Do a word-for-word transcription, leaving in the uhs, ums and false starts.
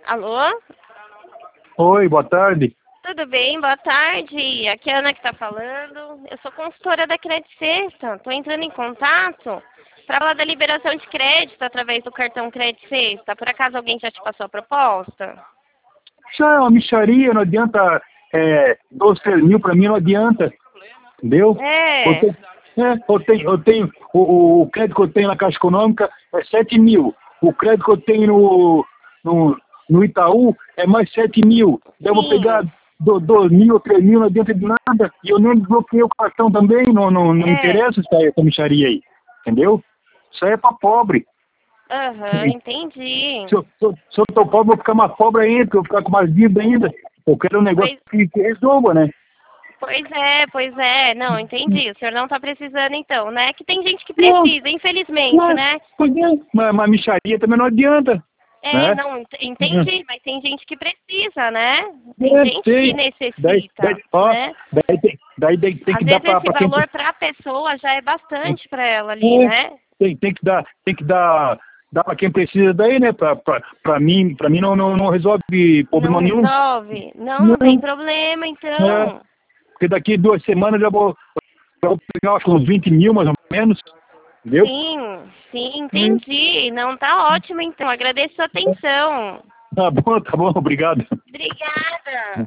Alô? Oi, boa tarde. Tudo bem? Boa tarde. Aqui é a Ana que está falando. Eu sou consultora da Credit Sexta. Estou entrando em contato para falar da liberação de crédito através do cartão Credit Sexta. Por acaso alguém já te passou a proposta? Já é uma mixaria, não adianta, é, dois, três mil para mim não adianta, entendeu? É. Eu tenho, é, eu tenho, eu tenho o, o, o crédito que eu tenho na Caixa Econômica é sete mil. O crédito que eu tenho no, no, no Itaú é mais sete mil. Eu vou pegar do, dois mil, três mil, não adianta de nada. E eu nem bloqueei o cartão também, não, não, não É. interessa essa, essa mixaria aí, entendeu? Isso aí é para pobre. Aham, uhum, entendi. Se eu, se, eu, se eu tô pobre, eu vou ficar mais pobre ainda, porque eu vou ficar com mais dívida ainda. Eu quero um negócio Pois... que, que resolva, né? Pois é, pois é. Não, entendi. O senhor não está precisando então, né? Que tem gente que precisa, não, infelizmente, não, né? Pois é, mas, mas mixaria também não adianta. É, Né? não, entendi, mas tem gente que precisa, né? Tem é, gente tem. que necessita, daí, daí, ó, né? Daí, tem, daí, daí tem Às que dar vezes pra, esse pra quem... valor para a pessoa já é bastante para ela ali, é, né? Tem, tem que dar, tem que dar, dar para quem precisa daí, né? Pra, pra, pra mim, pra mim não, não, não resolve problema Não nenhum. resolve? Não, não, Não tem problema, então. É, porque daqui duas semanas já vou, já vou pegar acho, uns vinte mil mais ou menos. Entendeu? Sim, sim, entendi. Hum. Não, tá ótimo, então. Agradeço a atenção. Tá bom, tá bom, obrigado. Obrigada.